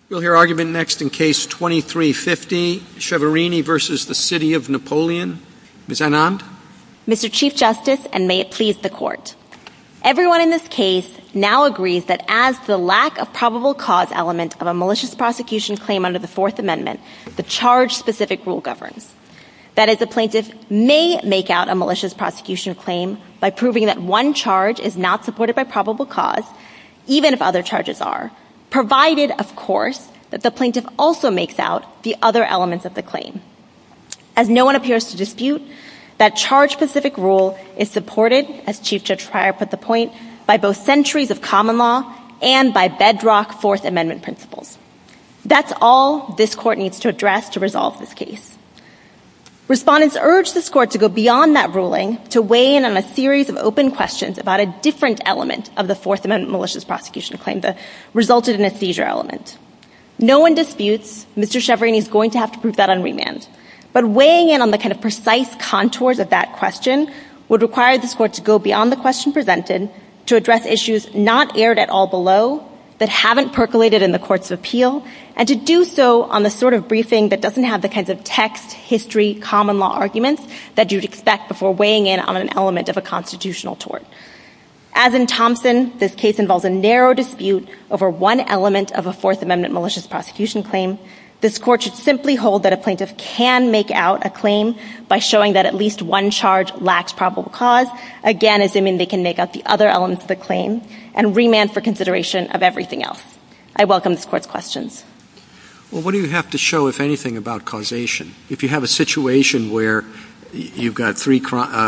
We'll hear argument next in Case 2350, Cheverini versus the City of Napoleon. Ms. Anand? Mr. Chief Justice, and may it please the Court. Everyone in this case now agrees that as the lack of probable cause element of a malicious prosecution claim under the Fourth Amendment, the charge-specific rule governs. That is, a plaintiff may make out a malicious prosecution claim by proving that one charge is not supported by probable cause, even if other charges are, provided, of course, that the plaintiff also makes out the other elements of the claim. As no one appears to dispute, that charge-specific rule is supported, as Chief Judge Pryor put the point, by both centuries of common law and by bedrock Fourth Amendment principles. That's all this Court needs to address to resolve this case. Respondents urge this Court to go beyond that ruling to weigh in on a series of open questions about a different element of the Fourth Amendment malicious prosecution claim that resulted in a seizure element. No one disputes Mr. Cheverini is going to have to prove that on remand. But weighing in on the kind of precise contours of that question would require this Court to go beyond the question presented to address issues not aired at all below, that haven't percolated in the courts of appeal, and to do so on the sort of briefing that doesn't have the kinds of text, history, common law arguments that you'd expect before weighing in on an element of a constitutional tort. As in Thompson, this case involves a narrow dispute over one element of a Fourth Amendment malicious prosecution claim. This Court should simply hold that a plaintiff can make out a claim by showing that at least one charge lacks probable cause, again assuming they can make out the other elements of the claim, and remand for consideration of everything else. I welcome this Court's questions. Well, what do you have to show, if anything, about causation? If you have a situation where you've got three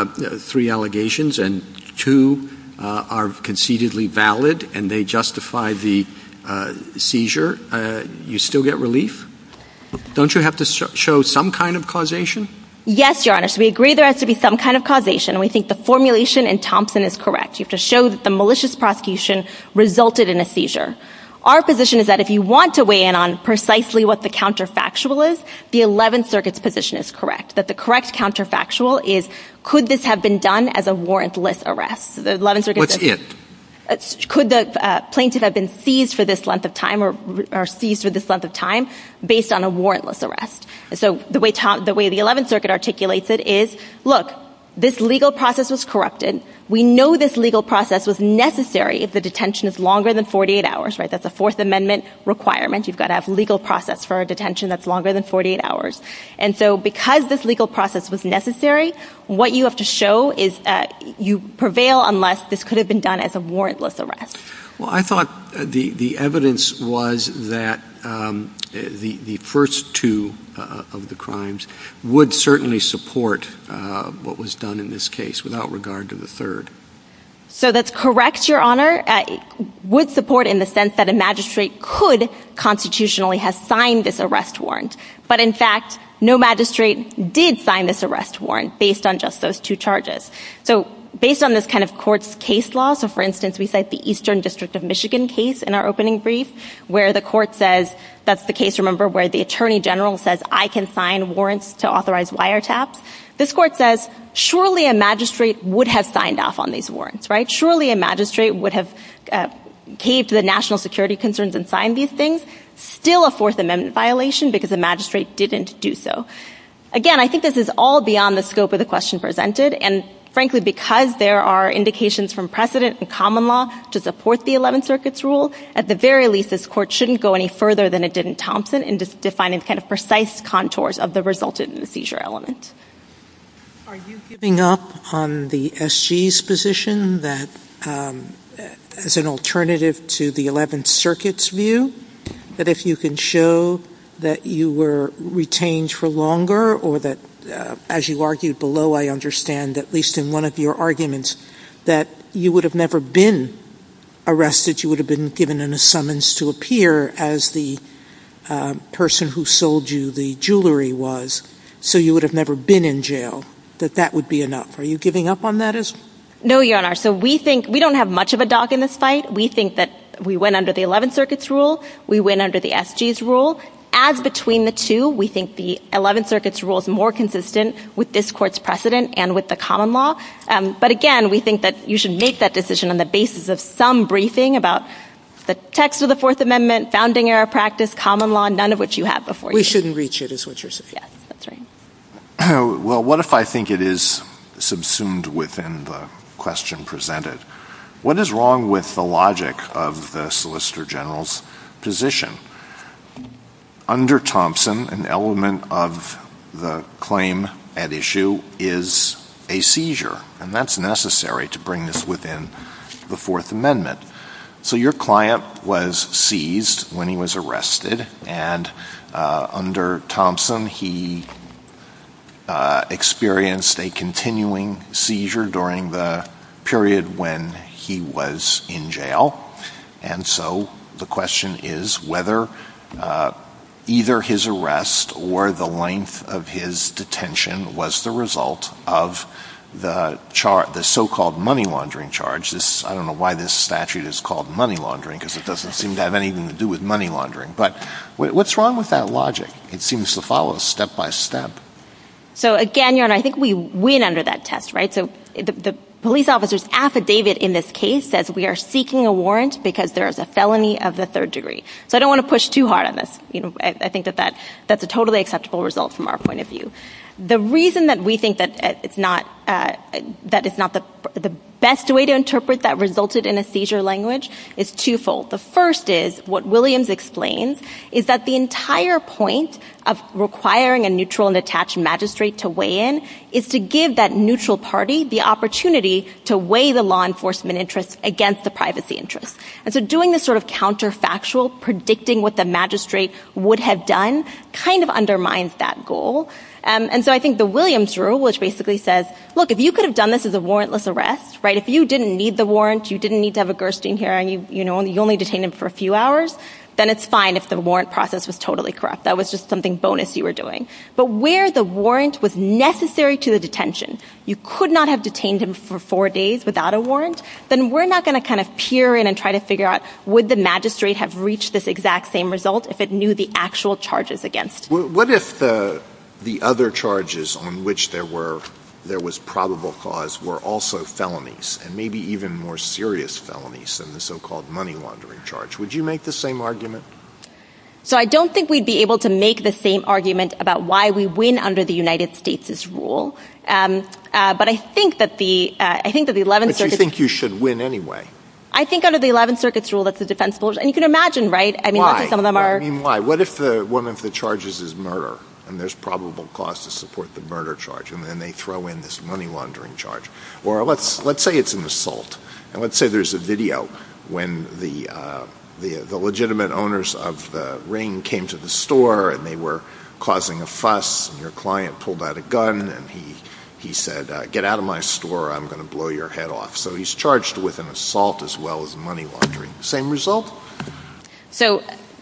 allegations and two are concededly valid and they justify the seizure, you still get relief? Don't you have to show some kind of causation? Yes, Your Honor. So we agree there has to be some kind of causation, and we think the formulation in Thompson is correct. You have to show that the malicious prosecution resulted in a seizure. Our position is that if you want to weigh in on precisely what the counterfactual is, the 11th Circuit's position is correct, that the correct counterfactual is, could this have been done as a warrantless arrest? So the 11th Circuit What's says, it? Could the plaintiff have been seized for this length of time or seized for this length of time based on a warrantless arrest? And so the way the 11th Circuit articulates it is, look, this legal process was corrupted. We know this legal process was necessary if the detention is longer than 48 hours, right? That's a Fourth Amendment requirement. You've got to have legal process for a detention that's longer than 48 hours. And so because this legal process was necessary, what you have to show is you prevail unless this could have been done as a warrantless arrest. Well, I thought the evidence was that the first two of the crimes would certainly support what was done in this case without regard to the third. So that's correct, Your Honor. It would support in the sense that a magistrate could constitutionally have signed this arrest warrant. But in fact, no magistrate did sign this arrest warrant based on just those two charges. So based on this kind of court's case law, so for instance, we cite the Eastern District of Michigan case in our opening brief, where the court says, that's the case, remember, where the Attorney General says, I can sign warrants to authorize wiretaps. This court says, surely a magistrate would have signed off on these warrants, right? Surely a magistrate would have caved to the national security concerns and signed these things. Still a Fourth Amendment violation because a magistrate didn't do so. Again, I think this is all beyond the scope of the question presented, and frankly, because there are indications from precedent and common law to support the 11th Circuit's rule, at the very least, this court shouldn't go any further than it did in Thompson in defining the kind of precise contours of the resulted in the seizure element. Are you giving up on the SG's position that, as an alternative to the 11th Circuit's view, that if you can show that you were retained for longer or that as you argued below, I understand, at least in one of your arguments, that you would have never been arrested, you would have been given a summons to appear as the person who sold you the jewelry was, so you would have never been in jail, that would be enough. Are you giving up on that as well? No, Your Honor. So we think we don't have much of a dog in this fight. We think that we win under the 11th Circuit's rule. We win under the SG's rule. As between the two, we think the 11th Circuit's rule is more consistent with this court's precedent and with the common law. But again, we think that you should make that decision on the basis of some briefing about The text of the Fourth Amendment, founding era practice, common law, none of which you have before you. We shouldn't reach it, is what you're saying. Yes, that's right. Well, what if I think it is subsumed within the question presented? What is wrong with the logic of the Solicitor General's position? Under Thompson, an element of the claim at issue is a seizure, and that's necessary to bring this within the Fourth Amendment. So your client was seized when he was arrested, and under Thompson, he experienced a continuing seizure during the period when he was in jail. And so the question is whether either his arrest or the length of his detention was the result of the so-called money laundering charge. I don't know why this statute is called money laundering, because it doesn't seem to have anything to do with money laundering. But what's wrong with that logic? It seems to follow step by step. So again, Your Honor, I think we win under that test, right? So the police officer's affidavit in this case says we are seeking a warrant because there is a felony of the third degree. So I don't want to push too hard on this. I think that's a totally acceptable result from our point of view. The reason that we think that it's not the best way to interpret that resulted in a seizure language is twofold. The first is what Williams explains is that the entire point of requiring a neutral and detached magistrate to weigh in is to give that neutral party the opportunity to weigh the law enforcement interests against the privacy interests. And so doing this sort of counterfactual, predicting what the magistrate would have done, kind of undermines that goal. And so I think the Williams rule, which basically says, look, if you could have done this as a warrantless arrest, right, if you didn't need the warrant, you didn't need to have a Gerstein hearing, you only detained him for a few hours, then it's fine if the warrant process was totally corrupt. That was just something bonus you were doing. But where the warrant was necessary to the detention, you could not have detained him for 4 days without a warrant, then we're not going to kind of peer in and try to figure out would the magistrate have reached this exact same result if it knew the actual charges against. What if the other charges on which there was probable cause were also felonies, and maybe even more serious felonies than the so-called money laundering charge? Would you make the same argument? So I don't think we'd be able to make the same argument about why we win under the United States' rule. But I think that the 11th Circuit... But you think you should win anyway? I think under the 11th Circuit's rule, that's a defensible... And you can imagine, right? I mean, let's say some of them are... Why? What if one of the charges is murder, and there's probable cause to support the murder charge, and then they throw in this money laundering charge? Or let's say it's an assault, and let's say there's a video when the legitimate owners of the ring came to the store and they were causing a fuss, and your client pulled out a gun, and he said, get out of my store, I'm going to blow your head off. So he's charged with an assault as well as money laundering. Same result? So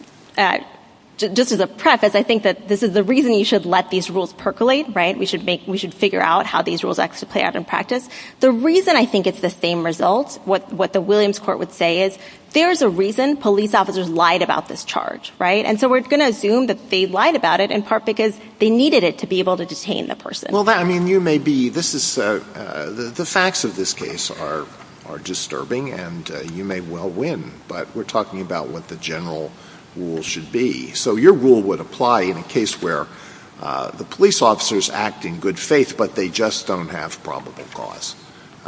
just as a preface, I think that this is the reason you should let these rules percolate, right? We should figure out how these rules actually play out in practice. The reason I think it's the same result, what the Williams court would say is, there's a reason police officers lied about this charge, right? And so we're going to assume that they lied about it in part because they needed it to be able to detain the person. Well, you may be, the facts of this case are disturbing, and you may well win, but we're talking about what the general rule should be. So your rule would apply in a case where the police officers act in good faith, but they just don't have probable cause.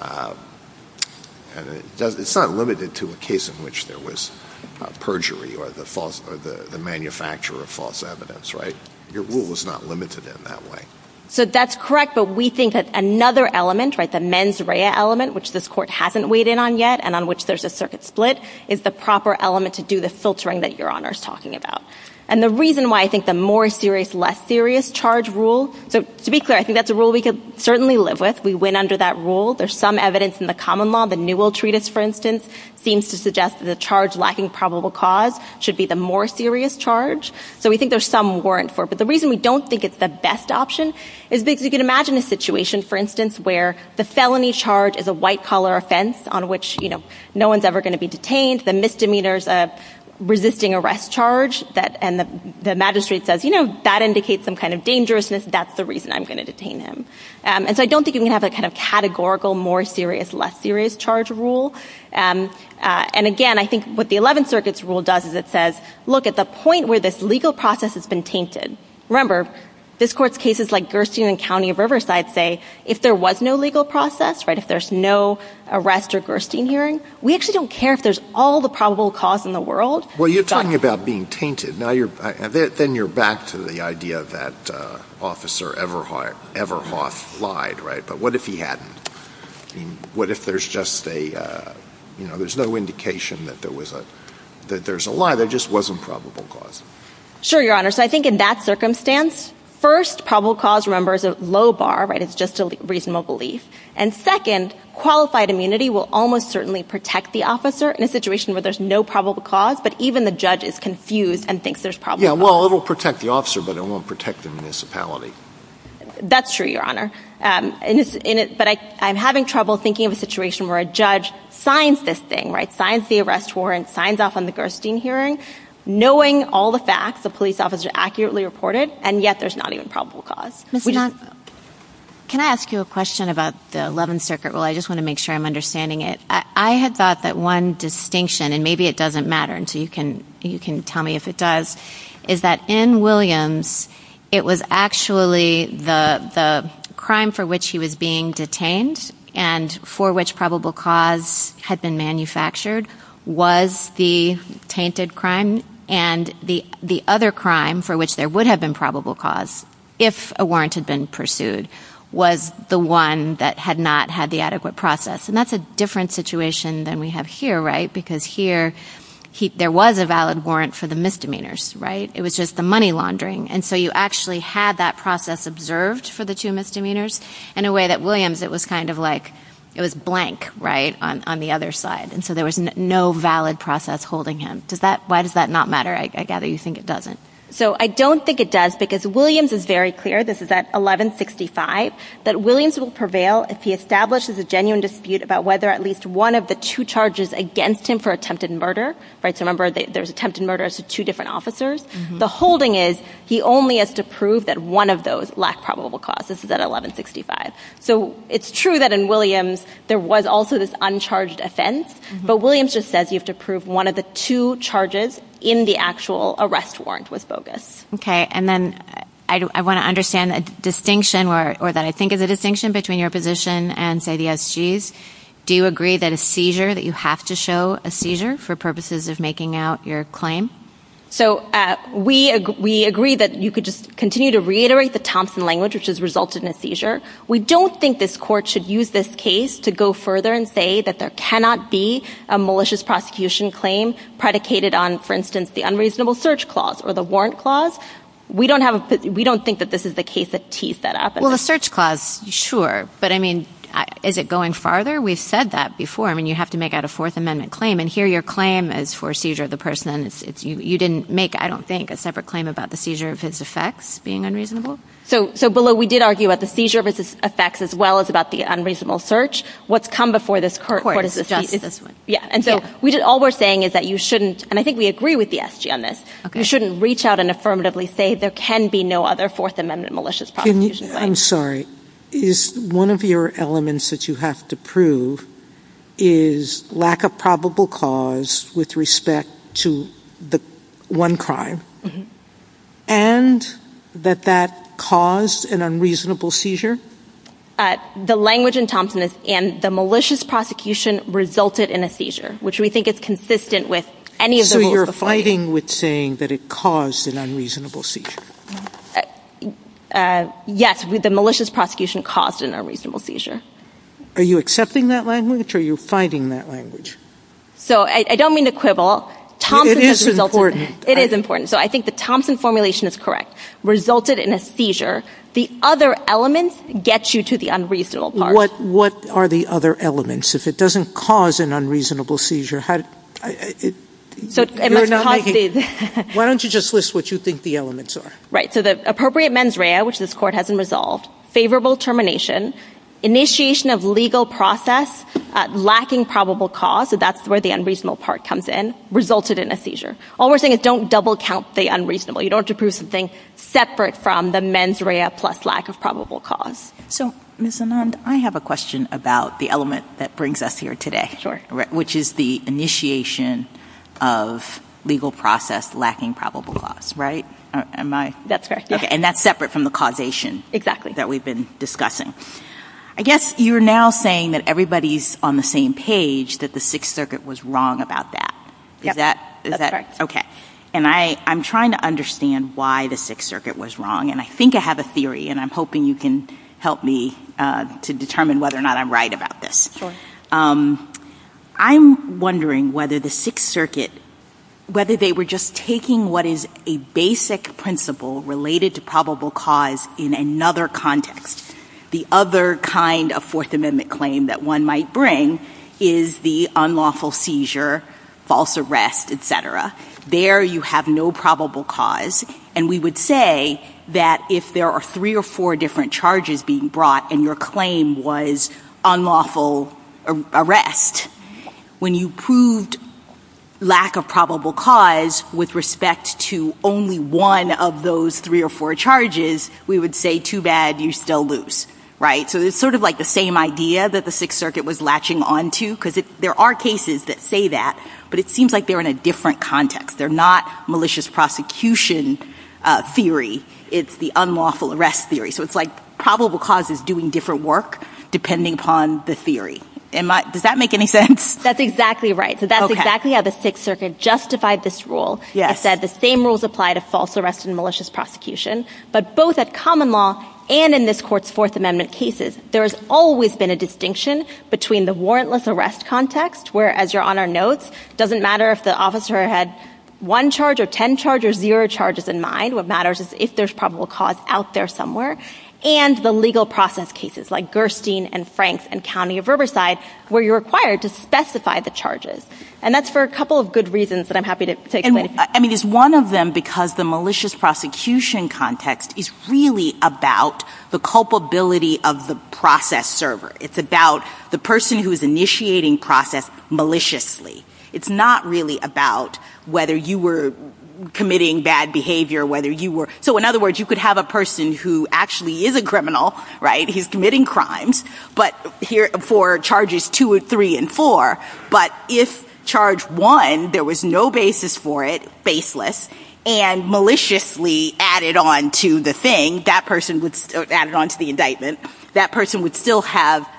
And it's not limited to a case in which there was perjury or the manufacture of false evidence, right? Your rule is not limited in that way. So that's correct, but we think that another element, right, the mens rea element, which this court hasn't weighed in on yet and on which there's a circuit split, is the proper element to do the filtering that Your Honor is talking about. And the reason why I think the more serious, less serious charge rule, so to be clear, I think that's a rule we could certainly live with. We win under that rule. There's some evidence in the common law. The Newell Treatise, for instance, seems to suggest that the charge lacking probable cause should be the more serious charge. So we think there's some warrant for it. But the reason we don't think it's the best option is because you can imagine a situation, for instance, where the felony charge is a white-collar offense on which, no one's ever going to be detained. The misdemeanor's resisting arrest charge and the magistrate says, that indicates some kind of dangerousness. That's the reason I'm going to detain him. And so I don't think you can have a kind of categorical, more serious, less serious charge rule. And again, I think what the 11th Circuit's rule does is it says, look, at the point where this legal process has been tainted, remember, this court's cases like Gerstein and County of Riverside say if there was no legal process, right, if there's no arrest or Gerstein hearing, we actually don't care if there's all the probable cause in the world. Well, you're talking about being tainted. Now then you're back to the idea that Officer Everhoff lied, right? But what if he hadn't? I mean, what if there's just there's no indication that there's a lie, there just wasn't probable cause? Sure, Your Honor. So I think in that circumstance, first, probable cause, remember, is a low bar, right? It's just a reasonable belief. And second, qualified immunity will almost certainly protect the officer in a situation where there's no probable cause, but even the judge is confused and thinks there's probable cause. Yeah, well, it'll protect the officer, but it won't protect the municipality. That's true, Your Honor. But I'm having trouble thinking of a situation where a judge signs this thing, right? Signs the arrest warrant, signs off on the Gerstein hearing, knowing all the facts the police officer accurately reported, and yet there's not even probable cause. Ms. Knott, can I ask you a question about the 11th Circuit rule? I just want to make sure I'm understanding it. I had thought that one distinction, and maybe it doesn't matter, and so you can tell me if it does, is that in Williams, it was actually the crime for which he was being detained and for which probable cause had been manufactured was the tainted crime, and the other crime for which there would have been probable cause, if a warrant had been pursued, was the one that had not had the adequate process. And that's a different situation than we have here, right? Because here, there was a valid warrant for the misdemeanors, right? It was just the money laundering. And so you actually had that process observed for the two misdemeanors in a way that Williams, it was kind of like, it was blank, right, on the other side. And so there was no valid process holding him. Why does that not matter? I gather you think it doesn't. So I don't think it does, because Williams is very clear, this is at 1165, that Williams will prevail if he establishes a genuine dispute about whether at least one of the two charges against him for attempted murder, right? So remember, there's attempted murder as to two different officers. Mm-hmm. The holding is he only has to prove that one of those lacked probable cause. This is at 1165. So it's true that in Williams, there was also this uncharged offense, but Williams just says you have to prove one of the two charges in the actual arrest warrant was bogus. Okay, and then I want to understand a distinction, or that I think is a distinction between your position and, say, the SG's. Do you agree that a seizure, that you have to show a seizure for purposes of making out your claim? So we agree that you could just continue to reiterate the Thompson language, which has resulted in a seizure. We don't think this court should use this case to go further and say that there cannot be a malicious prosecution claim predicated on, for instance, the unreasonable search clause or the warrant clause. We don't think that this is the case that tees that up. Well, the search clause, sure, but I mean, is it going farther? We've said that before. I mean, you have to make out a Fourth Amendment claim, and here your claim is for seizure of the person, and you didn't make, I don't think, a separate claim about the seizure of his effects being unreasonable? So below, we did argue about the seizure of his effects as well as about the unreasonable search. What's come before this court is this one. Yeah, and so all we're saying is that you shouldn't, and I think we agree with the SG on this, you shouldn't reach out and affirmatively say there can be no other Fourth Amendment malicious prosecution claim. I'm sorry. Is one of your elements that you have to prove is lack of probable cause with respect to the one crime, and that caused an unreasonable seizure? The language in Thompson is, and the malicious prosecution resulted in a seizure, which we think is consistent with any of the rules before. So you're fighting with saying that it caused an unreasonable seizure? Yes, the malicious prosecution caused an unreasonable seizure. Are you accepting that language, or are you fighting that language? So I don't mean to quibble. Thompson it is important. It is important. So I think the Thompson formulation is correct. Resulted in a seizure. The other elements get you to the unreasonable part. What are the other elements? If it doesn't cause an unreasonable seizure, why don't you just list what you think the elements are? Right. So the appropriate mens rea, which this court hasn't resolved, favorable termination, initiation of legal process lacking probable cause, so that's where the unreasonable part comes in, resulted in a seizure. All we're saying is don't double count the unreasonable. You don't have to prove something separate from the mens rea plus lack of probable cause. So, Ms. Anand, I have a question about the element that brings us here today. Sure. Which is the initiation of legal process lacking probable cause, right? Am I? That's correct. Yeah. Okay, and that's separate from the causation. Exactly. That we've been discussing. I guess you're now saying that everybody's on the same page that the Sixth Circuit was wrong about that. Is That's that correct. Okay. And I'm trying to understand why the Sixth Circuit was wrong, and I think I have a theory, and I'm hoping you can help me to determine whether or not I'm right about this. Sure. I'm wondering whether the Sixth Circuit, whether they were just taking what is a basic principle related to probable cause in another context. The other kind of Fourth Amendment claim that one might bring is the unlawful seizure, false arrest, etc. There you have no probable cause, and we would say that if there are 3 or 4 different charges being brought and your claim was unlawful arrest, when you proved lack of probable cause with respect to only one of those 3 or 4 charges, we would say, too bad, you still lose, right? So it's sort of like the same idea that the Sixth Circuit was latching onto, because there are cases that say that, but it seems like they're in a different context. They're not malicious prosecution theory. It's the unlawful arrest theory. So it's like probable cause is doing different work depending upon the theory. Does that make any sense? That's exactly right. So that's exactly how the Sixth Circuit justified this rule. Yes. It said the same rules apply to false arrest and malicious prosecution, but both at common law and in this court's Fourth Amendment cases, there has always been a distinction between the warrantless arrest context, where, as Your Honor notes, doesn't matter if the officer had 1 charge or 10 charges or 0 charges in mind. What matters is if there's probable cause out there somewhere. And the legal process cases like Gerstein and Franks and County of Riverside, where you're required to specify the charges. And that's for a couple of good reasons that I'm happy to explain. And, is one of them because the malicious prosecution context is really about the culpability of the process server. It's about the person who is initiating process maliciously. It's not really about whether you were committing bad behavior, whether you were... So in other words, you could have a person who actually is a criminal, right? He's committing crimes, but here for charges 2, 3, and 4. But if charge 1, there was no basis for it, baseless, and maliciously added on to the thing, that person would added on to the indictment, that person would still have,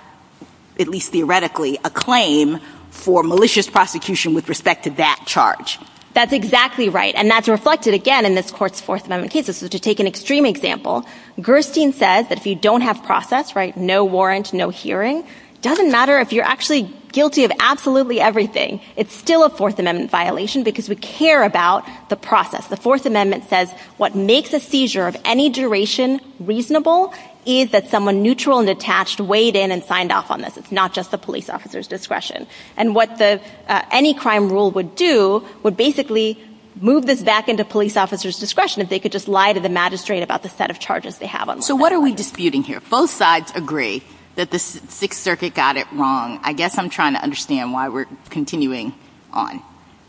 at least theoretically, a claim for malicious prosecution with respect to that charge. That's exactly right. And that's reflected again in this court's Fourth Amendment cases. So to take an extreme example, Gerstein says that if you don't have process, right, no warrant, no hearing, doesn't matter if you're actually guilty of absolutely everything. It's still a Fourth Amendment violation because we care about the process. The Fourth Amendment says what makes a seizure of any duration reasonable is that someone neutral and detached weighed in and signed off on this. It's not just the police officer's discretion. And what the any crime rule would do would basically move this back into police officers' discretion if they could just lie to the magistrate about the set of charges they have on. So what are we disputing here? Both sides agree that the Sixth Circuit got it wrong. I guess I'm trying to understand why we're continuing on.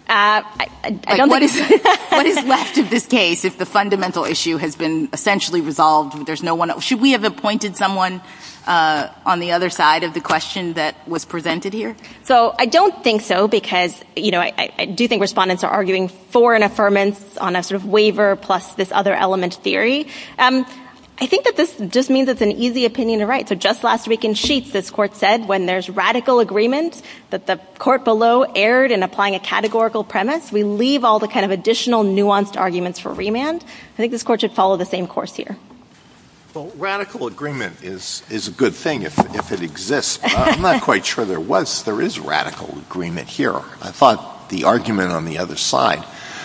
What is left of this case if the fundamental issue has been essentially resolved? There's no one else. Should we have appointed someone on the other side of the question that was presented here? So I don't think so because, I do think respondents are arguing for an affirmance on a sort of waiver plus this other element theory. I think that this just means it's an easy opinion to write. So just last week in Sheets, this court said when there's radical agreement that the court below erred in applying a categorical premise, we leave all the kind of additional nuanced arguments for remand. I think this court should follow the same course here. Well, radical agreement is a good thing if it exists. But I'm not quite sure there is radical agreement here. I thought the argument on the other side,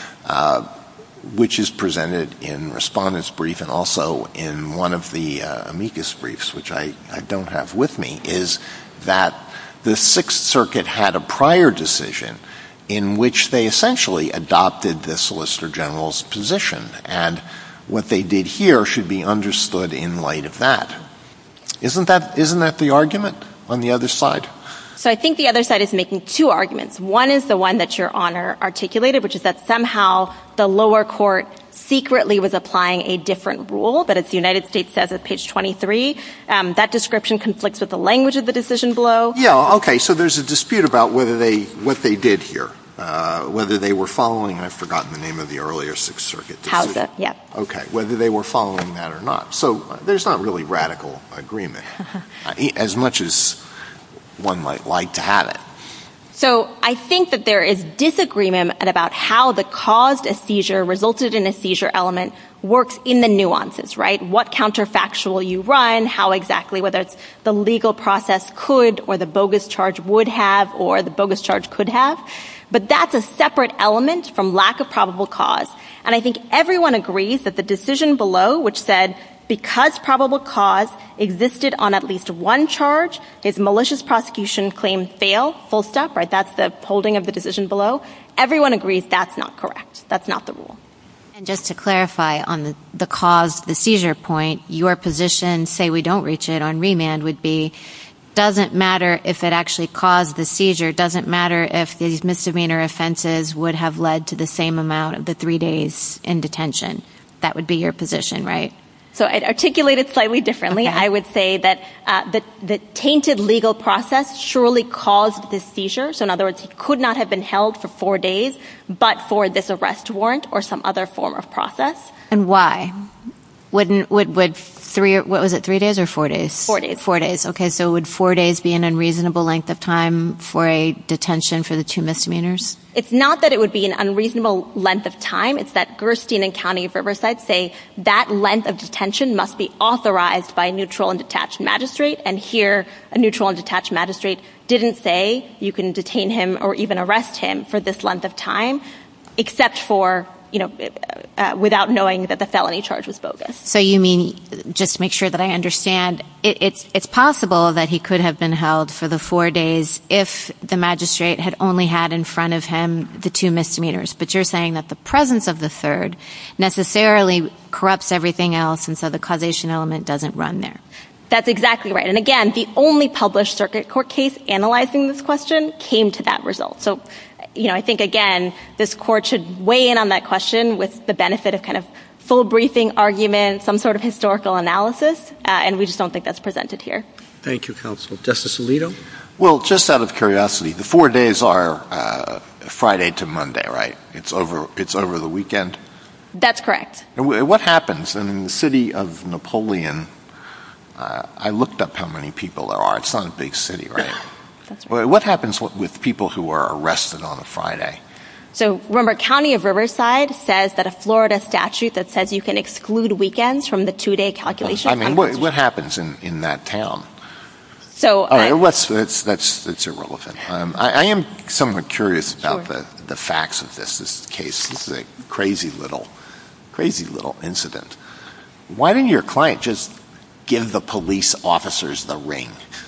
which is presented in respondent's brief and also in one of the amicus briefs, which I don't have with me, is that the Sixth Circuit had a prior decision in which they essentially adopted the Solicitor General's position. And what they did here should be understood in light of that. Isn't that the argument on the other side? So I think the other side is making two arguments. One is the one that Your Honor articulated, which is that somehow the lower court secretly was applying a different rule, but as the United States says at page 23, that description conflicts with the language of the decision below. Yeah, okay, so there's a dispute about what they did here, whether they were following, I've forgotten the name of the earlier Sixth Circuit decision. Hausa, yeah. Okay, whether they were following that or not. So there's not really radical agreement, as much as one might like to have it. So I think that there is disagreement about how the caused a seizure resulted in a seizure element works in the nuances, right? What counterfactual you run, how exactly, whether it's the legal process could or the bogus charge would have or the bogus charge could have. But that's a separate element from lack of probable cause. And I think everyone agrees that the decision below, which said because probable cause existed on at least one charge, his malicious prosecution claim fail, full stop, right? That's the holding of the decision below. Everyone agrees that's not correct. That's not the rule. And just to clarify on the caused the seizure point, your position, say we don't reach it on remand, would be doesn't matter if it actually caused the seizure, doesn't matter if these misdemeanor offenses would have led to the same amount of the 3 days in detention. That would be your position, right? So I'd articulate it slightly differently. Okay. I would say that the tainted legal process surely caused this seizure. So in other words, he could not have been held for 4 days, but for this arrest warrant or some other form of process. And why? Would 3 days or 4 days? 4 days. 4 days. Okay, so would 4 days be an unreasonable length of time for a detention for the two misdemeanors? It's not that it would be an unreasonable length of time. It's that Gerstein and County of Riverside say that length of detention must be authorized by a neutral and detached magistrate. And here, a neutral and detached magistrate didn't say you can detain him or even arrest him for this length of time, except for without knowing that the felony charge was bogus. So you mean, just to make sure that I understand, it's possible that he could have been held for the 4 days if the magistrate had only had in front of him the two misdemeanors. But you're saying that the presence of the third necessarily corrupts everything else, and so the causation element doesn't run there. That's exactly right. And again, the only published circuit court case analyzing this question came to that result. So I think, again, this court should weigh in on that question with the benefit of kind of full briefing argument, some sort of historical analysis, and we just don't think that's presented here. Thank you, counsel. Justice Alito? Well, just out of curiosity, the 4 days are Friday to Monday, right? It's over the weekend? That's correct. And what happens in the city of Napoleon? I looked up how many people there are. It's not a big city, right? That's right. What happens with people who are arrested on a Friday? So remember, County of Riverside says that a Florida statute that says you can exclude weekends from the 2-day calculation. I mean, what happens in that town? So, all right, that's irrelevant. I am somewhat curious about the facts of this case. This is a crazy little incident. Why didn't your client just give the police officers the ring?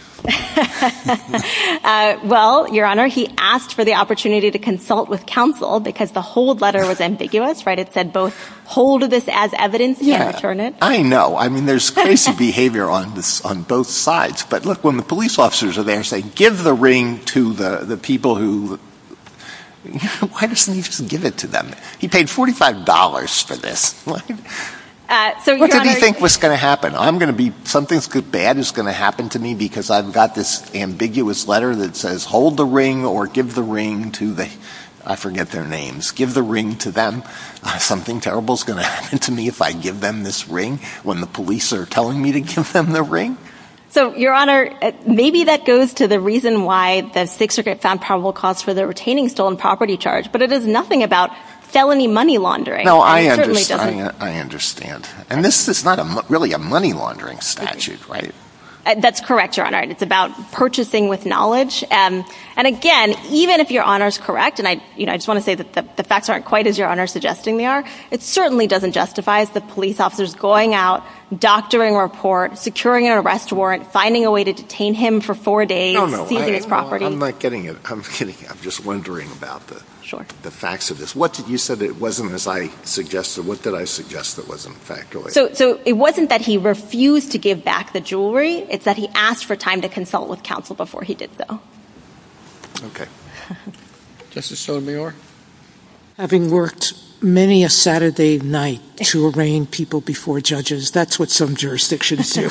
Well, Your Honor, he asked for the opportunity to consult with counsel because the hold letter was ambiguous, right? It said both hold this as evidence and return it. I know. I mean, there's crazy behavior on both sides. But look, when the police officers are there saying, give the ring to the people who... Why doesn't he just give it to them? He paid $45 for this. What did he think was going to happen? Something bad is going to happen to me because I've got this ambiguous letter that says hold the ring or give the ring to I forget their names, give the ring to them. Something terrible is going to happen to me if I give them this ring when the police are telling me to give them the ring? So, Your Honor, maybe that goes to the reason why the Sixth Circuit found probable cause for the retaining stolen property charge, but it is nothing about felony money laundering. No, I understand. And this is not really a money laundering statute, right? That's correct, Your Honor. It's about purchasing with knowledge. And again, even if Your Honor's correct, and I just want to say that the facts aren't quite as Your Honor is suggesting they are, it certainly doesn't justify the police officers going out doctoring a report, securing an arrest warrant, finding a way to detain him for 4 days, seizing his property. I'm not getting it. I'm just wondering about the facts of this. What did you said it wasn't as I suggested? What did I suggest that wasn't factually? So it wasn't that he refused to give back the jewelry. It's that he asked for time to consult with counsel before he did so. Okay. Justice Sotomayor? Having worked many a Saturday night to arraign people before judges, that's what some jurisdictions do.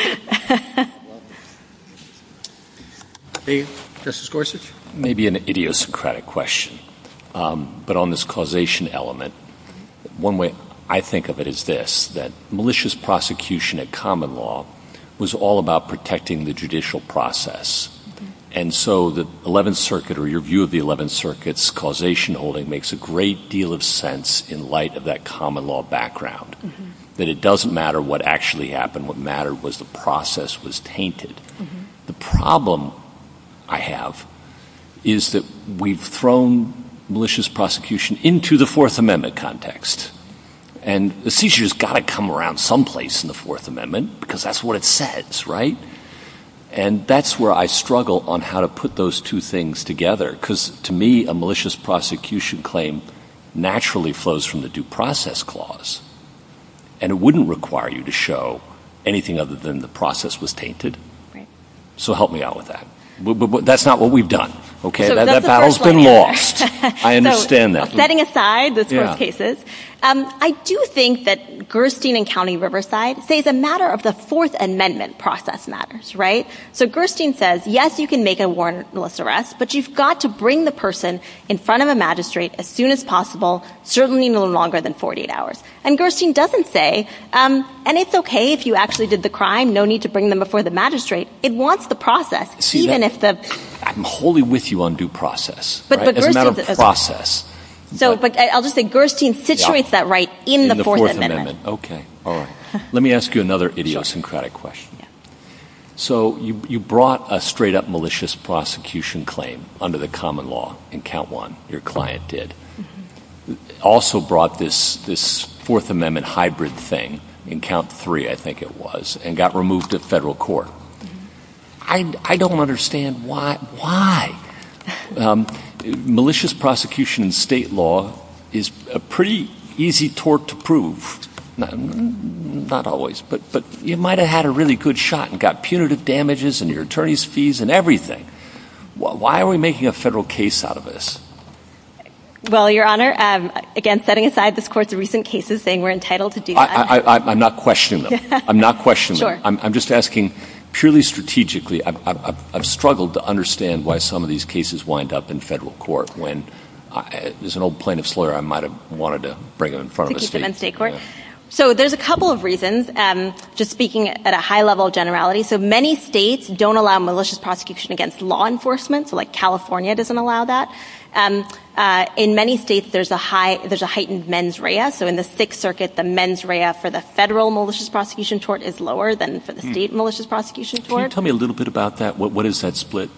Hey, Justice Gorsuch? Maybe an idiosyncratic question, but on this causation element, one way I think of it is this, that malicious prosecution at common law was all about protecting the judicial process. And so the 11th Circuit, or your view of the 11th Circuit's causation holding, makes a great deal of sense in light of that common law background, that it doesn't matter what actually happened. What mattered was the process was tainted. The problem I have is that we've thrown malicious prosecution into the Fourth Amendment context. And the seizure's got to come around someplace in the Fourth Amendment because that's what it says, right? And that's where I struggle on how to put those two things together, because to me, a malicious prosecution claim naturally flows from the Due Process Clause. And it wouldn't require you to show anything other than the process was tainted. Right. So help me out with that. But that's not what we've done, okay? So that battle's been lost. I understand that. Setting aside this Court's cases, I do think that Gerstein and County Riverside say it's a matter of the Fourth Amendment process matters, right? So Gerstein says, yes, you can make a warrantless arrest, but you've got to bring the person in front of a magistrate as soon as possible, certainly no longer than 48 hours. And Gerstein doesn't say, and it's okay if you actually did the crime, no need to bring them before the magistrate. It wants the process, even if the... I'm wholly with you on due process, but as a matter of process. So, but I'll just say Gerstein situates that right in the Fourth Amendment. Okay, all right. Let me ask you another idiosyncratic question. Yeah. So you brought a straight-up malicious prosecution claim under the common law in Count 1. Your client did. Also brought this Fourth Amendment hybrid thing in Count 3, I think it was, and got removed at federal court. I don't understand why. Malicious prosecution in state law is a pretty easy tort to prove. Not always, but you might have had a really good shot and got punitive damages and your attorney's fees and everything. Why are we making a federal case out of this? Well, Your Honor, again, setting aside this Court's recent cases saying we're entitled to do that. I'm not questioning them. I'm not questioning them. I'm just asking purely strategically. I've struggled to understand why some of these cases wind up in federal court when, as an old plaintiff's lawyer, I might have wanted to bring them in front of the state. To keep them in state court? Yeah. So there's a couple of reasons, just speaking at a high level of generality. So many states don't allow malicious prosecution against law enforcement. So like California doesn't allow that. In many states, there's a heightened mens rea. So in the Sixth Circuit, the mens rea for the federal malicious prosecution tort is lower than for the state malicious prosecution tort. Can you tell me a little bit about that? What is that split?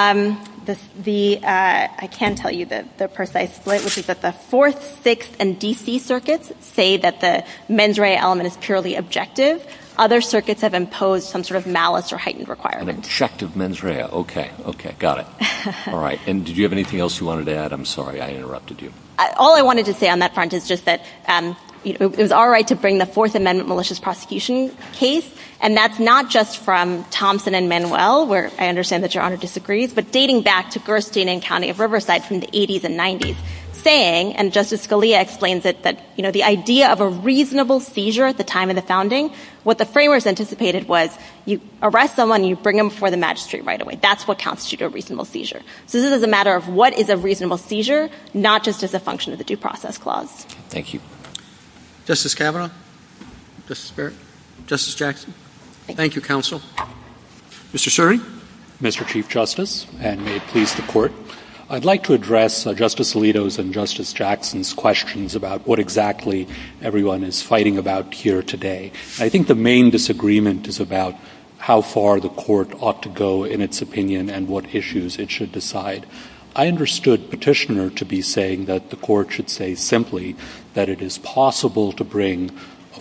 I can tell you the precise split, which is that the Fourth, Sixth, and D.C. circuits say that the mens rea element is purely objective. Other circuits have imposed some sort of malice or heightened requirement. An objective mens rea. Okay, got it. All right. And did you have anything else you wanted to add? I'm sorry, I interrupted you. All I wanted to say on that front is just that it was all right to bring the Fourth Amendment malicious prosecution case, and that's not just from Thompson and Manuel, where I understand that Your Honor disagrees, but dating back to Gerstein and County of Riverside from the 80s and 90s, saying, and Justice Scalia explains it, that the idea of a reasonable seizure at the time of the founding, what the framers anticipated was you arrest someone and you bring them before the magistrate right away. That's what constitutes a reasonable seizure. So this is a matter of what is a reasonable seizure, not just as a function of the Due Process Clause. Thank you. Justice Kavanaugh? Justice Barrett? Justice Jackson? Thank you, counsel. Mr. Suri? Mr. Chief Justice, and may it please the Court, I'd like to address Justice Alito's and Justice Jackson's questions about what exactly everyone is fighting about here today. I think the main disagreement is about how far the Court ought to go in its opinion and what issues it should decide. I understood Petitioner to be saying that the Court should say simply that it is possible to bring a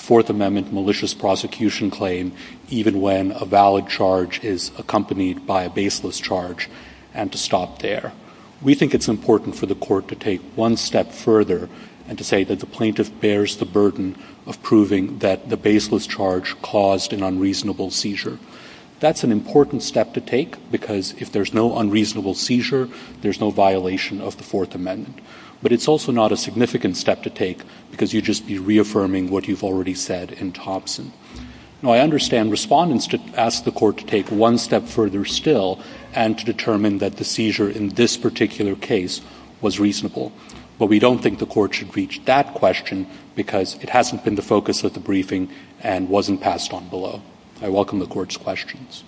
Fourth Amendment malicious prosecution claim even when a valid charge is accompanied by a baseless charge, and to stop there. We think it's important for the court to take one step further and to say that the plaintiff bears the burden of proving that the baseless charge caused an unreasonable seizure. That's an important step to take because if there's no unreasonable seizure, there's no violation of the Fourth Amendment. But it's also not a significant step to take because you'd just be reaffirming what you've already said in Thompson. Now, I understand respondents to ask the court to take one step further still and to determine that the seizure in this particular case was reasonable. But we don't think the court should reach that question because it hasn't been the focus of the briefing and wasn't passed on below. I welcome the court's questions.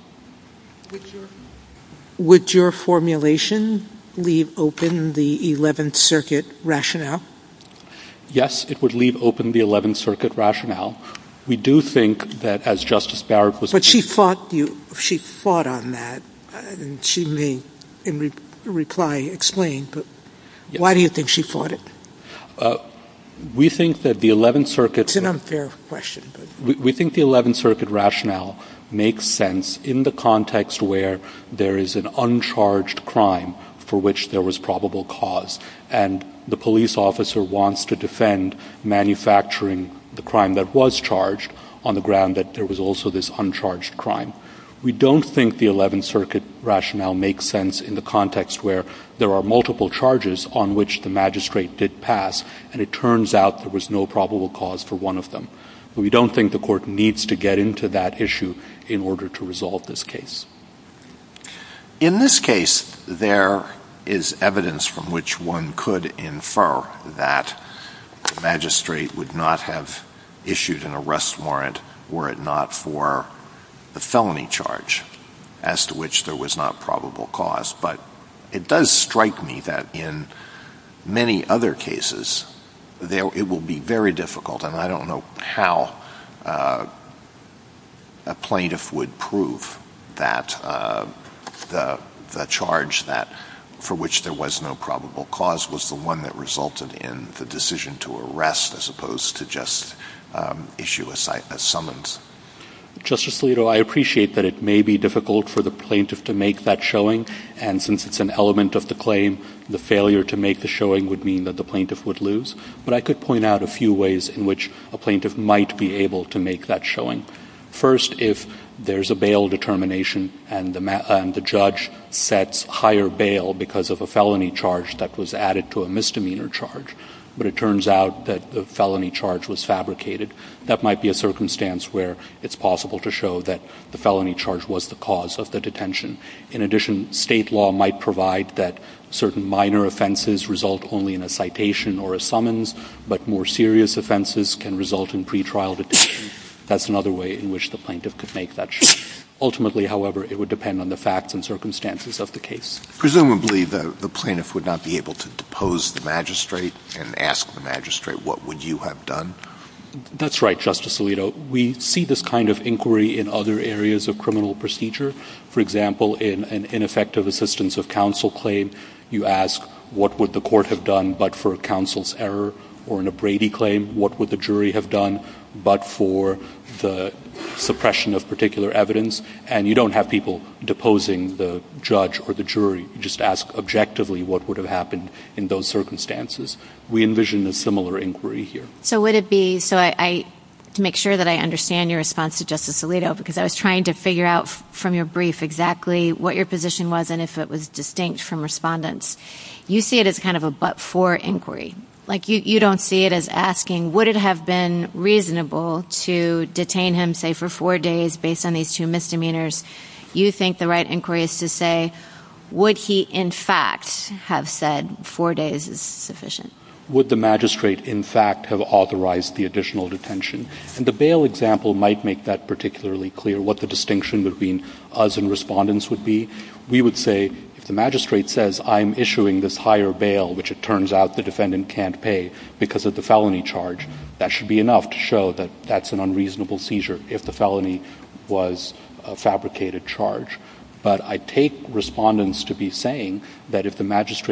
Would your formulation leave open the 11th Circuit rationale? Yes, it would leave open the 11th Circuit rationale. We do think that, as Justice Barrett was... But she fought on that, and she may, in reply, explain, but yes. Why do you think she fought it? We think that the 11th Circuit... It's an unfair question. But we think the 11th Circuit rationale makes sense in the context where there is an uncharged crime for which there was probable cause, and the police officer wants to defend manufacturing the crime that was charged on the ground that there was also this uncharged crime. We don't think the 11th Circuit rationale makes sense in the context where there are multiple charges on which the magistrate did pass, and it turns out there was no probable cause for one of them. But we don't think the court needs to get into that issue in order to resolve this case. In this case, there is evidence from which one could infer that the magistrate would not have issued an arrest warrant were it not for the felony charge, as to which there was not probable cause. But it does strike me that in many other cases, it will be very difficult, and I don't know how a plaintiff would prove that the charge that for which there was no probable cause was the one that resulted in the decision to arrest as opposed to just issue a summons. Justice Alito, I appreciate that it may be difficult for the plaintiff to make that showing, and since it's an element of the claim, the failure to make the showing would mean that the plaintiff would lose. But I could point out a few ways in which a plaintiff might be able to make that showing. First, if there's a bail determination and the judge sets higher bail because of a felony charge that was added to a misdemeanor charge, but it turns out that the felony charge was fabricated, that might be a circumstance where it's possible to show that the felony charge was the cause of the detention. In addition, state law might provide that certain minor offenses result only in a citation or a summons, but more serious offenses can result in pretrial detention. That's another way in which the plaintiff could make that showing. Ultimately, however, it would depend on the facts and circumstances of the case. Presumably, the plaintiff would not be able to depose the magistrate and ask the magistrate, what would you have done? That's right, Justice Alito. We see this kind of inquiry in other areas of criminal procedure. For example, in an ineffective assistance of counsel claim, you ask, what would the court have done but for counsel's error? Or in a Brady claim, what would the jury have done but for the suppression of particular evidence? And you don't have people deposing the judge or the jury. You just ask objectively what would have happened in those circumstances. We envision a similar inquiry here. So would it be, I to make sure that I understand your response to Justice Alito, because I was trying to figure out from your brief exactly what your position was and if it was distinct from respondents. You see it as kind of a but-for inquiry. Like you don't see it as asking, would it have been reasonable to detain him, say, for 4 days based on these two misdemeanors? You think the right inquiry is to say, would he in fact have said 4 days is sufficient? Would the magistrate in fact have authorized the additional detention? And the bail example might make that particularly clear, what the distinction between us and respondents would be. We would say, the magistrate says, I'm issuing this higher bail, which it turns out the defendant can't pay because of the felony charge, that should be enough to show that that's an unreasonable seizure if the felony was a fabricated charge. But I take respondents to be saying that if the magistrate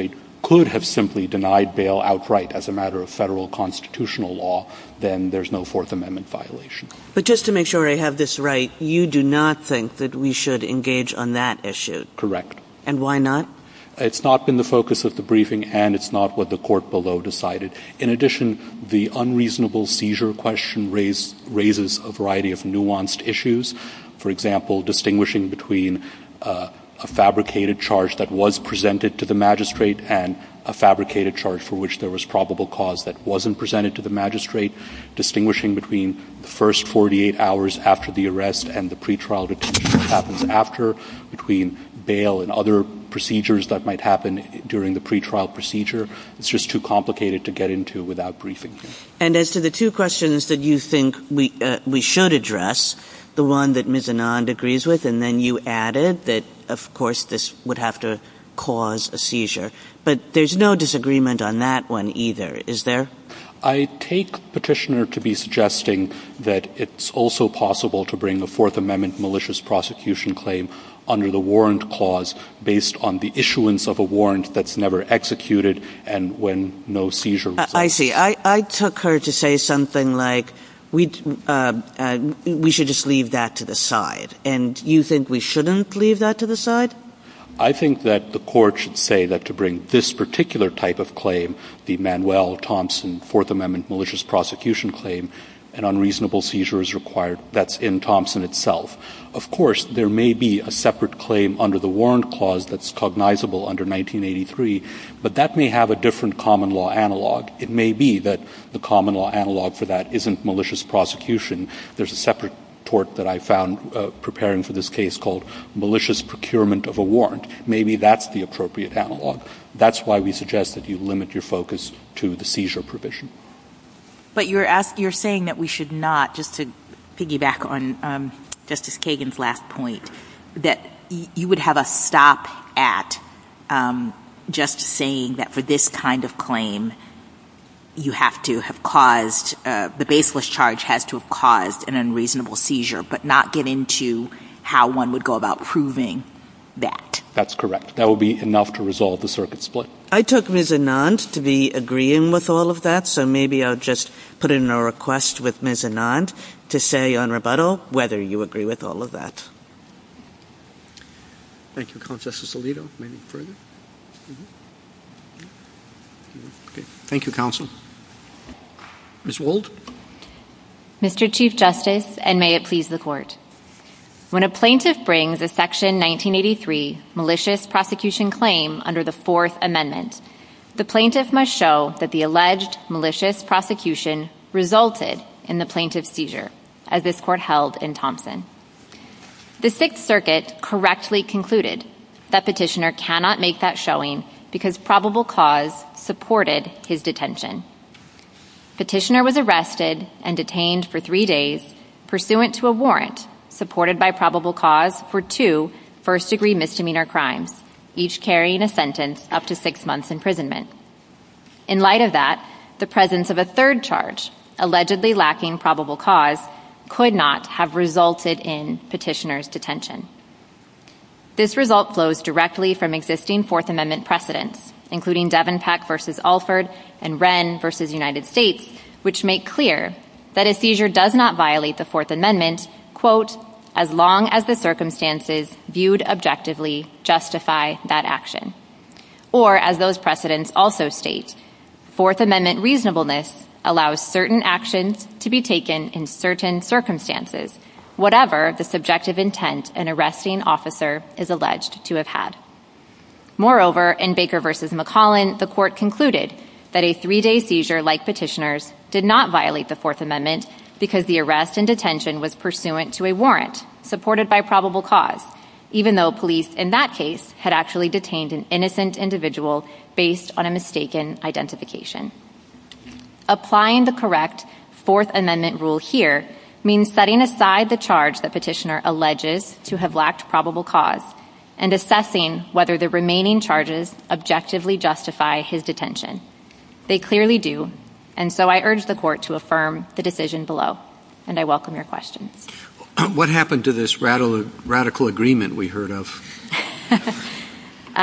could have simply denied bail outright as a matter of federal constitutional law, then there's no Fourth Amendment violation. But just to make sure I have this right, you do not think that we should engage on that issue? Correct. And why not? It's not been the focus of the briefing, and it's not what the court below decided. In addition, the unreasonable seizure question raises a variety of nuanced issues. For example, distinguishing between a fabricated charge that was presented to the magistrate and a fabricated charge for which there was probable cause that wasn't presented to the magistrate, distinguishing between the first 48 hours after the arrest and the pretrial detention that happens after, between bail and other procedures that might happen during the pretrial procedure. It's just too complicated to get into without briefing here. And as to the two questions that you think we should address, the one that Ms. Anand agrees with, and then you added that, of course, this would have to cause a seizure. But there's no disagreement on that one either, is there? I take petitioner to be suggesting that it's also possible to bring a Fourth Amendment malicious prosecution claim under the warrant clause based on the issuance of a warrant that's never executed and when no seizure results. I see. I took her to say something like, we should just leave that to the side. And you think we shouldn't leave that to the side? I think that the court should say that to bring this particular type of claim, the Manuel Thompson Fourth Amendment malicious prosecution claim, an unreasonable seizure is required. That's in Thompson itself. Of course, there may be a separate claim under the warrant clause that's cognizable under 1983, but that may have a different common law analog. It may be that the common law analog for that isn't malicious prosecution. There's a separate tort that I found preparing for this case called malicious procurement of a warrant. Maybe that's the appropriate analog. That's why we suggest that you limit your focus to the seizure provision. But you're saying that we should not, just to piggyback on Justice Kagan's last point, that you would have us stop at just saying that for this kind of claim, you have to have caused, the baseless charge has to have caused an unreasonable seizure, but not get into how one would go about proving that. That's correct. That would be enough to resolve the circuit split. I took Ms. Anand to be agreeing with all of that, so maybe I'll just put in a request with Ms. Anand to say on rebuttal whether you agree with all of that. Thank you, Justice Alito. Any further? Okay. Thank you, counsel. Ms. Wold? Mr. Chief Justice, and may it please the Court. When a plaintiff brings a Section 1983 malicious prosecution claim under the Fourth Amendment, the plaintiff must show that the alleged malicious prosecution resulted in the plaintiff's seizure, as this Court held in Thompson. The Sixth Circuit correctly concluded that petitioner cannot make that showing because probable cause supported his detention. Petitioner was arrested and detained for 3 days pursuant to a warrant supported by probable cause for 2 first-degree misdemeanor crimes, each carrying a sentence up to 6 months imprisonment. In light of that, the presence of a third charge, allegedly lacking probable cause, could not have resulted in petitioner's detention. This result flows directly from existing Fourth Amendment precedents, including Devenpeck v. Alford and Wren v. United States, which make clear that a seizure does not violate the Fourth Amendment, quote, as long as the circumstances viewed objectively justify that action. Or, as those precedents also state, Fourth Amendment reasonableness allows certain actions to be taken in certain circumstances, whatever the subjective intent an arresting officer is alleged to have had. Moreover, in Baker v. McCollin, the Court concluded that a 3-day seizure like petitioner's did not violate the Fourth Amendment because the arrest and detention was pursuant to a warrant supported by probable cause, even though police in that case had actually detained an innocent individual based on a mistaken identification. Applying the correct Fourth Amendment rule here means setting aside the charge that petitioner alleges to have lacked probable cause and assessing whether the remaining charges objectively justify his detention. They clearly do, and so I urge the Court to affirm the decision below, and I welcome your questions. What happened to this radical agreement we heard of?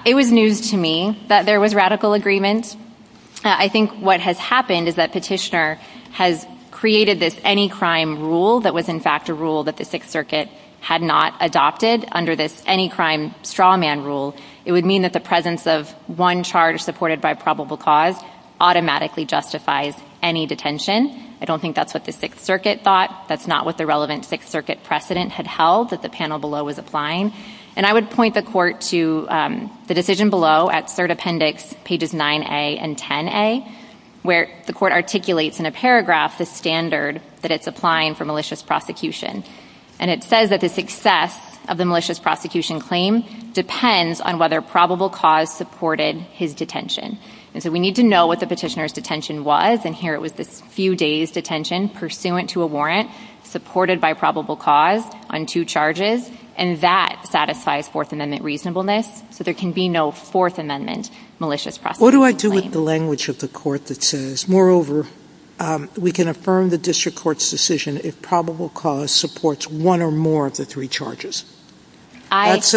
It was news to me that there was radical agreement. I think what has happened is that petitioner has created this any crime rule that was in fact a rule that the Sixth Circuit had not adopted. Under this any crime straw man rule, it would mean that the presence of one charge supported by probable cause automatically justifies any detention. I don't think that's what the Sixth Circuit thought. That's not what the relevant Sixth Circuit precedent had held that the panel below was applying. And I would point the court to the decision below at Cert Appendix pages 9A and 10A, where the court articulates in a paragraph the standard that it's applying for malicious prosecution. And it says that the success of the malicious prosecution claim depends on whether probable cause supported his detention. And so we need to know what the petitioner's detention was, and here it was this few days detention pursuant to a warrant supported by probable cause on 2 charges, and that satisfies Fourth Amendment reasonableness, so there can be no Fourth Amendment malicious prosecution What do I do claim. with the language of the court that says, moreover, we can affirm the district court's decision if probable cause supports one or more of the 3 charges? That's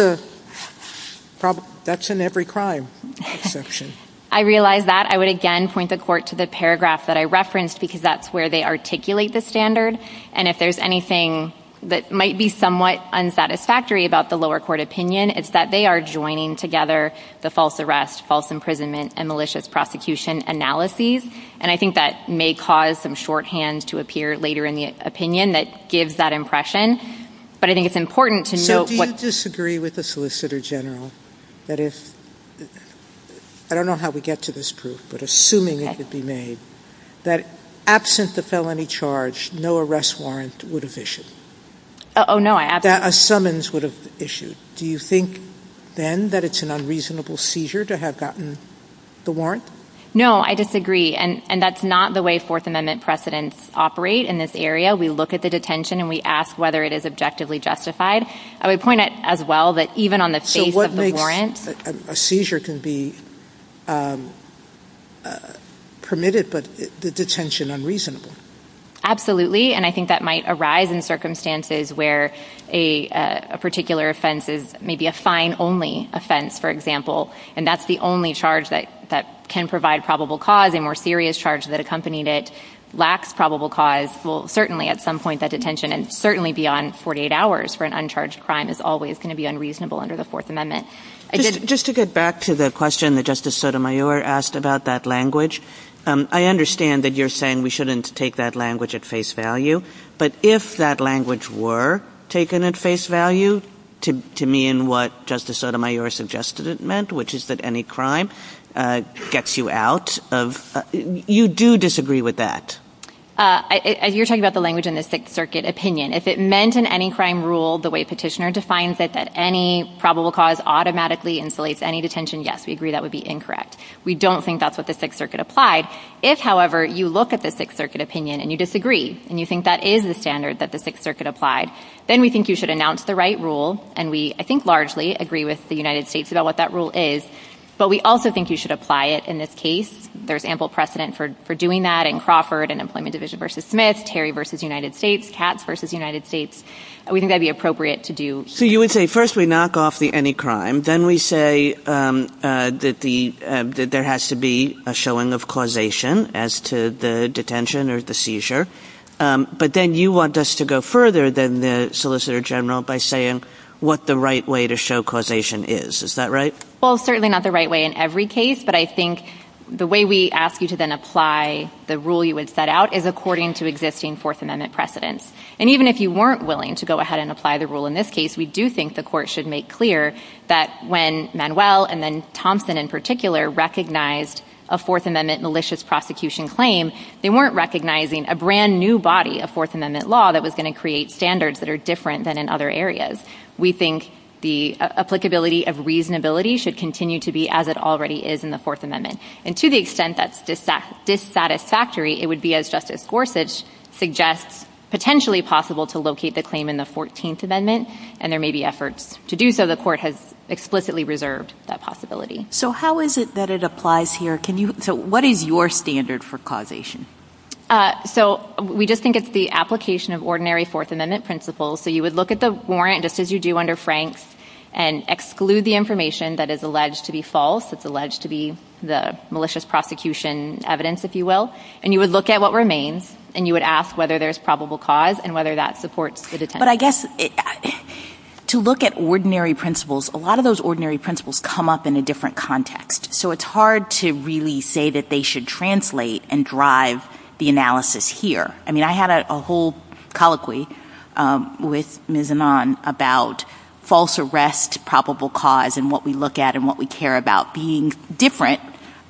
an every crime exception. I realize that. I would again point the court to the paragraph that I referenced because that's where they articulate the standard. And if there's anything that might be somewhat unsatisfactory about the lower court opinion, it's that they are joining together the false arrest, false imprisonment, and malicious prosecution analyses. And I think that may cause some shorthand to appear later in the opinion that gives that impression. But I think it's important to note what... So do you disagree with the Solicitor General that if... I don't know how we get to this proof, but assuming it could be made, that absent the felony charge, no arrest warrant would have issued? Oh, no, I absolutely... That a summons would have issued. Do you think then that it's an unreasonable seizure to have gotten the warrant? No, I disagree. And that's not the way Fourth Amendment precedents operate in this area. We look at the detention and we ask whether it is objectively justified. I would point out as well that even on the face of the warrant... A seizure can be permitted, but the detention unreasonable. Absolutely, and I think that might arise in circumstances where a particular offense is maybe a fine-only offense, for example, and that's the only charge that can provide probable cause. A more serious charge that accompanied it lacks probable cause. Well, certainly at some point that detention, and certainly beyond 48 hours for an uncharged crime, is always going to be unreasonable under the Fourth Amendment. Just to get back to the question that Justice Sotomayor asked about that language, I understand that you're saying we shouldn't take that language at face value, but if that language were taken at face value to mean what Justice Sotomayor suggested it meant, which is that any crime gets you out of you do disagree with that? You're talking about the language in the Sixth Circuit opinion. If it meant an any crime rule, the way petitioner defines it, that any probable cause automatically insulates any detention, yes, we agree that would be incorrect. We don't think that's what the Sixth Circuit applied. If, however, you look at the Sixth Circuit opinion and you disagree, and you think that is the standard that the Sixth Circuit applied, then we think you should announce the right rule, and we, I think, largely agree with the United States about what that rule is. But we also think you should apply it in this case. There's ample precedent for doing that in Crawford and Employment Division versus Smith, Terry versus United States, Katz versus United States. We think that'd be appropriate to do. So you would say first we knock off the any crime, then we say that there has to be a showing of causation as to the detention or the seizure. But then you want us to go further than the Solicitor General by saying what the right way to show causation is. Is that right? Well, certainly not the right way in every case, but I think the way we ask you to then apply the rule you would set out is according to existing Fourth Amendment precedents. And even if you weren't willing to go ahead and apply the rule in this case, we do think the court should make clear that when Manuel and then Thompson in particular recognized a Fourth Amendment malicious prosecution claim, they weren't recognizing a brand new body of Fourth Amendment law that was going to create standards that are different than in other areas. We think the applicability of reasonability should continue to be as it already is in the Fourth Amendment. And to the extent that's dissatisfactory, it would be, as Justice Gorsuch suggests, potentially possible to locate the claim in the 14th Amendment, and there may be efforts to do so. The court has explicitly reserved that possibility. So how is it that it applies here? So what is your standard for causation? So we just think it's the application of ordinary Fourth Amendment principles. So you would look at the warrant just as you do under Franks, and exclude the information that is alleged to be false, that's alleged to be the malicious prosecution evidence, if you will, and you would look at what remains, and you would ask whether there's probable cause and whether that supports the detention. But I guess to look at ordinary principles, a lot of those ordinary principles come up in a different context. So it's hard to really say that they should translate and drive the analysis here. I mean, I had a whole colloquy with Ms. Anand about false arrest, probable cause, and what we look at and what we care about being different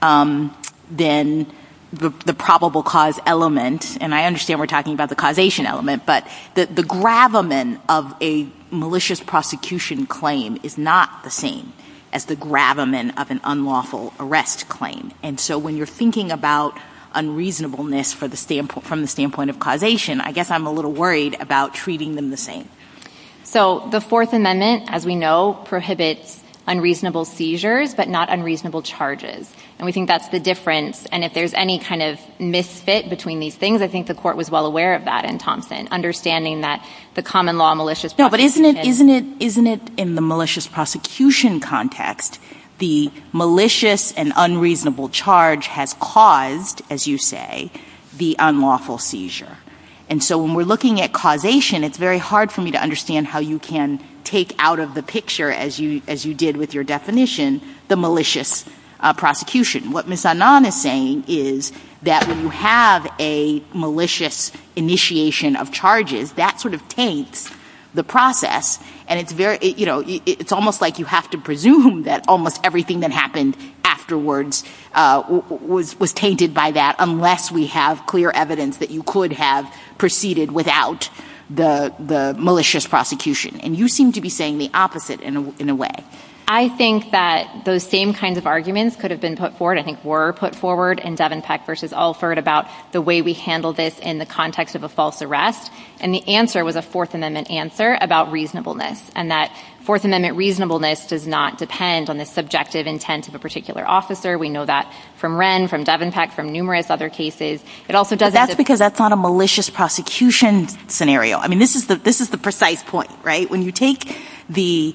than the probable cause element. And I understand we're talking about the causation element, but the gravamen of a malicious prosecution claim is not the same as the gravamen of an unlawful arrest claim. And so when you're thinking about unreasonableness from the standpoint of causation, I guess I'm a little worried about treating them the same. So the Fourth Amendment, as we know, prohibits unreasonable seizures, but not unreasonable charges. And we think that's the difference. And if there's any kind of misfit between these things, I think the court was well aware of that in Thompson, understanding that the common law malicious prosecution... No, but isn't it in the malicious prosecution context, the malicious and unreasonable charge has caused, as you say, the unlawful seizure. And so when we're looking at causation, it's very hard for me to understand how you can take out of the picture, as you did with your definition, the malicious prosecution. What Ms. Anand is saying is that when you have a malicious initiation of charges, that sort of taints the process, and it's it's almost like you have to presume that almost everything that happened afterwards was tainted by that, unless we have clear evidence that you could have proceeded without the malicious prosecution. And you seem to be saying the opposite in a way. I think that those same kinds of arguments could have been put forward, I think were put forward in Devenpeck versus Alford about the way we handle this in the context of a false arrest. And the answer was a Fourth Amendment answer about reasonableness, and that Fourth Amendment reasonableness does not depend on the subjective intent of a particular officer. We know that from Wren, from Devenpeck, from numerous other cases. It also doesn't... But that's because that's not a malicious prosecution scenario. I mean, this is the precise point, right? When you take the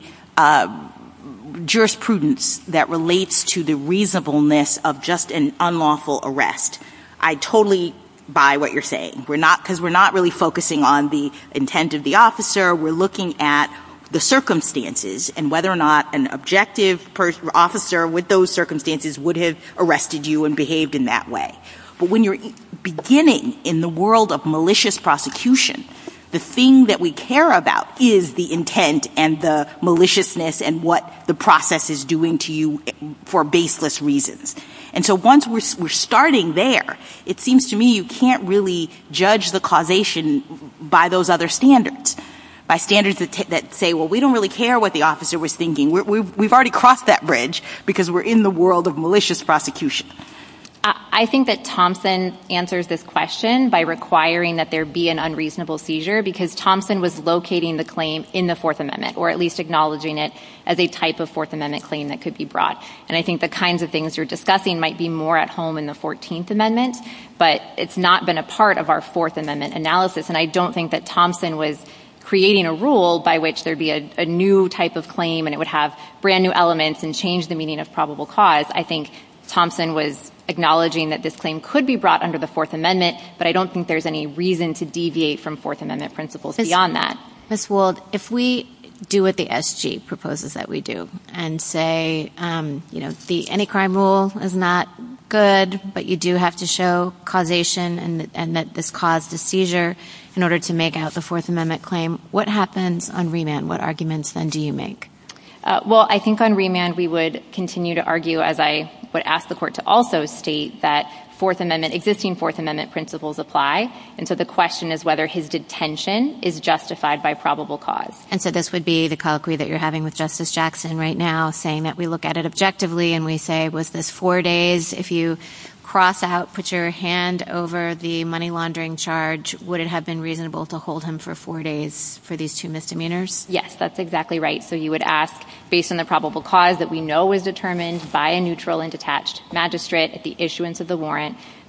jurisprudence that relates to the reasonableness of just an unlawful arrest, I totally buy what you're saying. We're not really focusing on the intent of the officer. We're looking at the circumstances and whether or not an objective officer with those circumstances would have arrested you and behaved in that way. But when you're beginning in the world of malicious prosecution, the thing that we care about is the intent and the maliciousness and what the process is doing to you for baseless reasons. And so once we're starting there, it seems to me you can't really judge the causation by those other standards, by standards that say, well, we don't really care what the officer was thinking. We've already crossed that bridge because we're in the world of malicious prosecution. I think that Thompson answers this question by requiring that there be an unreasonable seizure, because Thompson was locating the claim in the Fourth Amendment, or at least acknowledging it as a type of Fourth Amendment claim that could be brought. And I think the kinds of things you're discussing might be more at home in the 14th Amendment, but it's not been a part of our Fourth Amendment analysis. And I don't think that Thompson was creating a rule by which there'd be a new type of claim and it would have brand new elements and change the meaning of probable cause. I think Thompson was acknowledging that this claim could be brought under the Fourth Amendment, but I don't think there's any reason to deviate from Fourth Amendment principles beyond that. Ms. Wold, if we do what the SG proposes that we do and say, the any crime rule is not good, but you do have to show causation and that this caused a seizure in order to make out the Fourth Amendment claim, what happens on remand? What arguments then do you make? Well, I think on remand we would continue to argue, as I would ask the court to also state, that existing Fourth Amendment principles apply. And so the question is whether his detention is justified by probable cause. And so this would be the colloquy that you're having with Justice Jackson right now, saying that we look at it objectively and we say, was this 4 days? If you cross out, put your hand over the money laundering charge, would it have been reasonable to hold him for 4 days for these two misdemeanors? Yes, that's exactly right. So you would ask, based on the probable cause that we know was determined by a neutral and detached magistrate at the issuance of the warrant,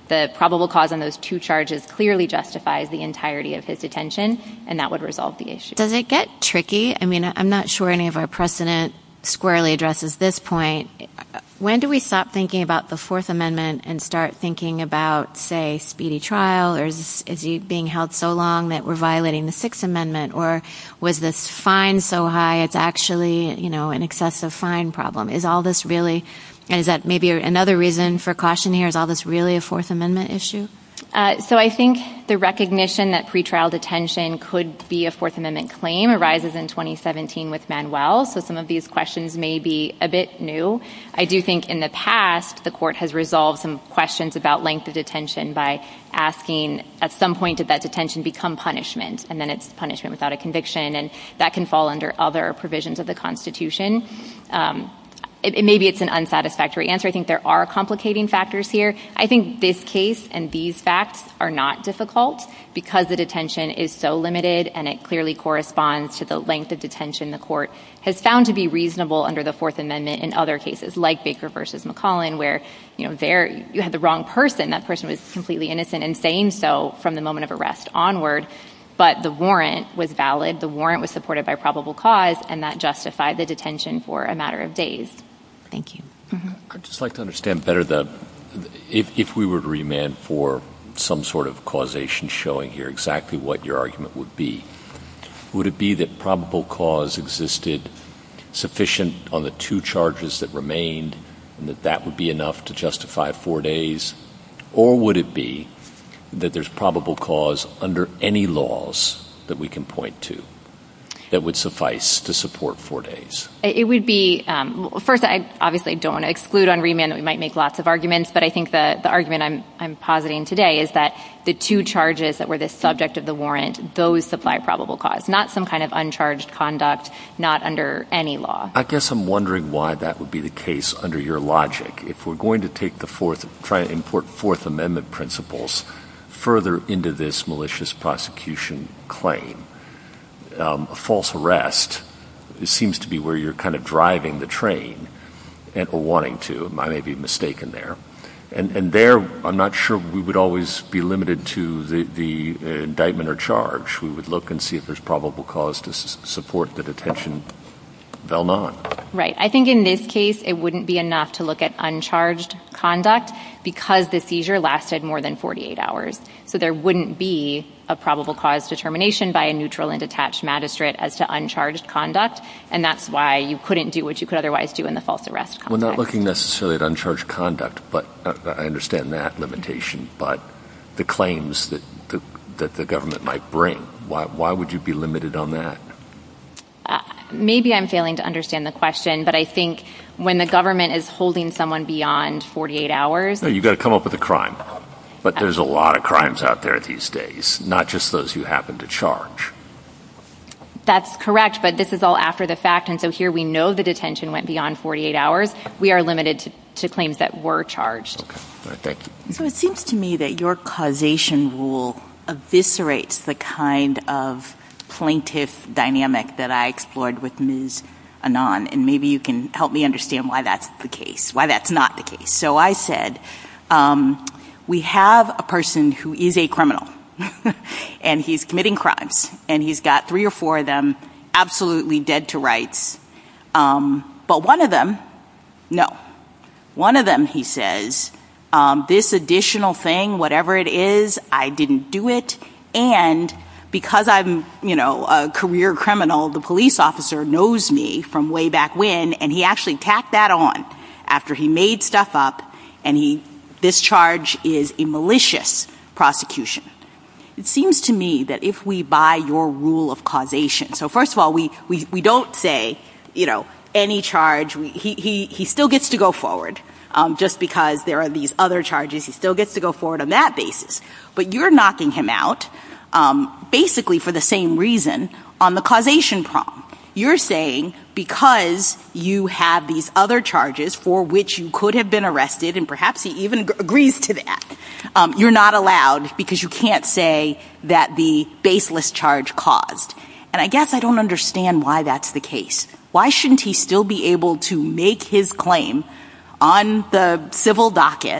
The probable cause on those 2 charges clearly justifies the entirety of his detention, and that would resolve the issue. Does it get tricky? I mean, I'm not sure any of our precedent squarely addresses this point. When do we stop thinking about the Fourth Amendment and start thinking about, say, speedy trial? Or is he being held so long that we're violating the Sixth Amendment? Or was this fine so high it's actually, an excessive fine problem? Is all this really, and is that maybe another reason for caution here? Is all this really a Fourth Amendment issue? So I think the recognition that pretrial detention could be a Fourth Amendment claim arises in 2017 with Manuel, so some of these questions may be a bit new. I do think in the past the court has resolved some questions about length of detention by asking at some point did that detention become punishment, and then it's punishment without a conviction, and that can fall under other provisions of the Constitution. Maybe it's an unsatisfactory answer. I think there are complicating factors here. I think this case and these facts are not difficult because the detention is so limited and it clearly corresponds to the length of detention the court has found to be reasonable under the Fourth Amendment in other cases, like Baker versus McCollin, where, there you had the wrong person. That person was completely innocent and saying so from the moment of arrest onward. But the warrant was valid. The warrant was supported by probable cause, and that justified the detention for a matter of days. Thank you. Mm-hmm. I'd just like to understand better if we were to remand for some sort of causation showing here exactly what your argument would be. Would it be that probable cause existed sufficient on the 2 charges that remained and that would be enough to justify 4 days? Or would it be that there's probable cause under any laws that we can point to that would suffice to support 4 days? It would be, first, I obviously don't want to exclude on remand that we might make lots of arguments, but I think the argument I'm positing today is that the 2 charges that were the subject of the warrant, those supply probable cause, not some kind of uncharged conduct, not under any law. I guess I'm wondering why that would be the case under your logic. If we're going to take try and import Fourth Amendment principles further into this malicious prosecution claim, a false arrest seems to be where you're kind of driving the train or wanting to. I may be mistaken there. And there, I'm not sure we would always be limited to the indictment or charge. We would look and see if there's probable cause to support the detention vel non. Right. I think in this case, it wouldn't be enough to look at uncharged conduct because the seizure lasted more than 48 hours. So there wouldn't be a probable cause determination by a neutral and detached magistrate as to uncharged conduct, and that's why you couldn't do what you could otherwise do in the false arrest context. We're not looking necessarily at uncharged conduct, but I understand that limitation, but the claims that the government might bring, why would you be limited on that? Maybe I'm failing to understand the question, but I think when the government is holding someone beyond 48 hours... No, you've got to come up with a crime. But there's a lot of crimes out there these days, not just those you happen to charge. That's correct, but this is all after the fact, and so here we know the detention went beyond 48 hours. We are limited to claims that were charged. Okay. All right, thank you. So it seems to me that your causation rule eviscerates the kind of plaintiff dynamic that I explored with Ms. Anand, and maybe you can help me understand why that's the case, why that's not the case. So I said, we have a person who is a criminal, and he's committing crimes, and he's got 3 or 4 of them absolutely dead to rights. But one of them, no. One of them, he says, this additional thing, whatever it is, I didn't do it, and because I'm, a career criminal, the police officer knows me from way back when, and he actually tacked that on after he made stuff up, and this charge is a malicious prosecution. It seems to me that if we buy your rule of causation, so first of all, we don't say, any charge, he still gets to go forward. Just because there are these other charges, he still gets to go forward on that basis. But you're knocking him out basically for the same reason on the causation prong. You're saying because you have these other charges for which you could have been arrested, and perhaps he even agrees to that, you're not allowed because you can't say that the baseless charge caused. And I guess I don't understand why that's the case. Why shouldn't he still be able to make his claim on the civil docket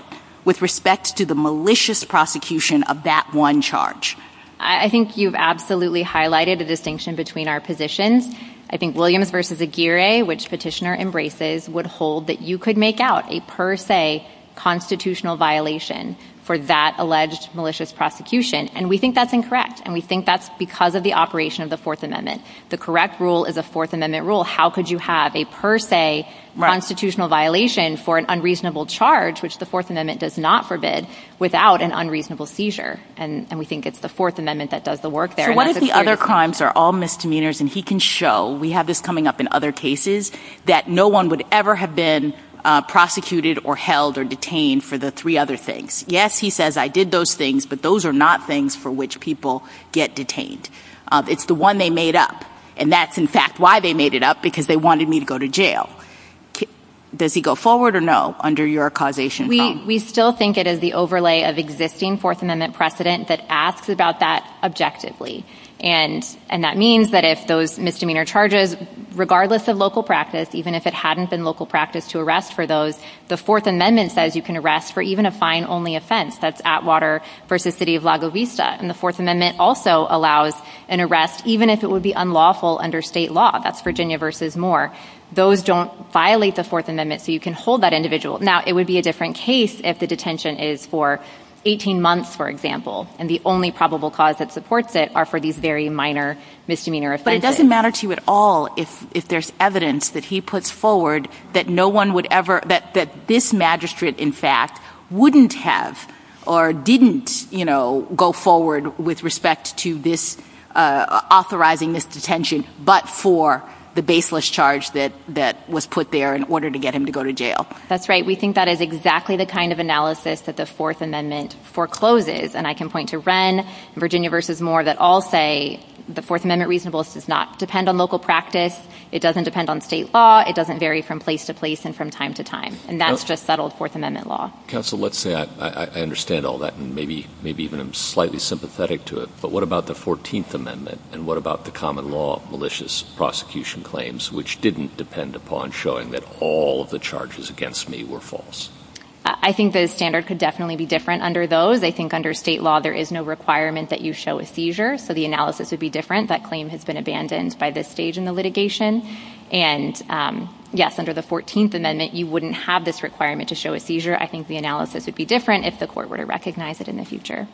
with respect to the malicious prosecution of that one charge? I think you've absolutely highlighted a distinction between our positions. I think Williams versus Aguirre, which petitioner embraces, would hold that you could make out a per se constitutional violation for that alleged malicious prosecution. And we think that's incorrect. And we think that's because of the operation of the Fourth Amendment. The correct rule is a Fourth Amendment rule. How could you have a per se constitutional violation for an unreasonable charge, which the Fourth Amendment does not forbid, without an unreasonable seizure? And we think it's the Fourth Amendment that does the work there. So what if the other crimes are all misdemeanors and he can show, we have this coming up in other cases, that no one would ever have been prosecuted or held or detained for the three other things? Yes, he says, I did those things, but those are not things for which people get detained. It's the one they made up. And that's, in fact, why they made it up, because they wanted me to go to jail. Does he go forward or no under your causation prong? We still think it is the overlay of existing Fourth Amendment precedent that asks about that objectively. And that means that if those misdemeanor charges, regardless of local practice, even if it hadn't been local practice to arrest for those, the Fourth Amendment says you can arrest for even a fine-only offense. That's Atwater versus City of Lago Vista. And the Fourth Amendment also allows an arrest even if it would be unlawful under state law. That's Virginia versus Moore. Those don't violate the Fourth Amendment, so you can hold that individual. Now, it would be a different case if the detention is for 18 months, for example, and the only probable cause that supports it are for these very minor misdemeanor offenses. But it doesn't matter to you at all if there's evidence that he puts forward that no one would ever, that this magistrate, in fact, wouldn't have or didn't, go forward with respect to this, authorizing this detention, but for the baseless charge that was put there in order to get him to go to jail. That's right. We think that is exactly the kind of analysis that the Fourth Amendment forecloses. And I can point to Wren, Virginia versus Moore, that all say the Fourth Amendment reasonableness does not depend on local practice. It doesn't depend on state law. It doesn't vary from place to place and from time to time. And that's just settled Fourth Amendment law. Counsel, let's say I understand all that, and maybe even I'm slightly sympathetic to it. But what about the 14th Amendment? And what about the common law malicious prosecution claims, which didn't depend upon showing that all of the charges against me were false? I think the standard could definitely be different under those. I think under state law, there is no requirement that you show a seizure, so the analysis would be different. That claim has been abandoned by this stage in the litigation. And yes, under the 14th Amendment, you wouldn't have this requirement to show a seizure. I think the analysis would be different if the court were to recognize it in the future.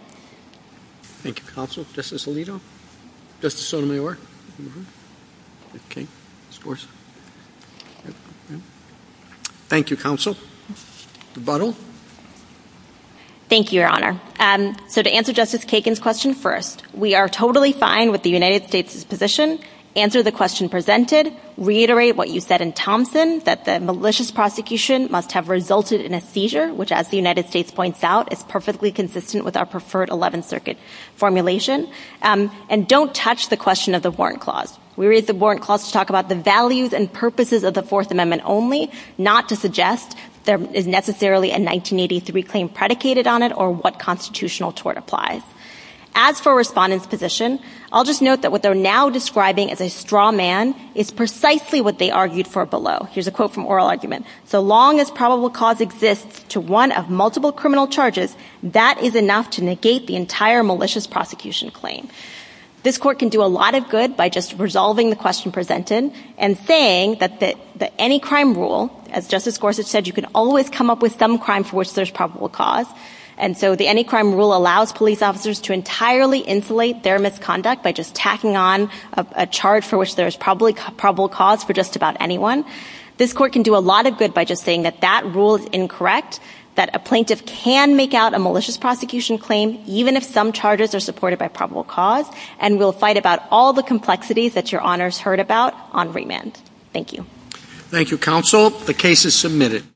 Thank you, counsel. Justice Alito? Justice Sotomayor? Okay. Ms. Gorsuch? Thank you, counsel. Rebuttal? Thank you, Your Honor. So to answer Justice Kagan's question first, we are totally fine with the United States' position. Answer the question presented. Reiterate what you said in Thompson, that the malicious prosecution must have resulted in a seizure, which, as the United States points out, is perfectly consistent with our preferred 11th Circuit formulation. And don't touch the question of the warrant clause. We raised the warrant clause to talk about the values and purposes of the Fourth Amendment only, not to suggest there is necessarily a 1983 claim predicated on it or what constitutional tort applies. As for respondents' position, I'll just note that what they're now describing as a straw man is precisely what they argued for below. Here's a quote from oral argument. So long as probable cause exists to one of multiple criminal charges, that is enough to negate the entire malicious prosecution claim. This court can do a lot of good by just resolving the question presented and saying that the any crime rule, as Justice Gorsuch said, you can always come up with some crime for which there's probable cause. And so the any crime rule allows police officers to entirely insulate their misconduct by just tacking on a charge for which there's probably probable cause for just about anyone. This court can do a lot of good by just saying that that rule is incorrect, that a plaintiff can make out a malicious prosecution claim even if some charges are supported by probable cause, and we'll fight about all the complexities that Your Honors heard about on remand. Thank you. Thank you, counsel. The case is submitted.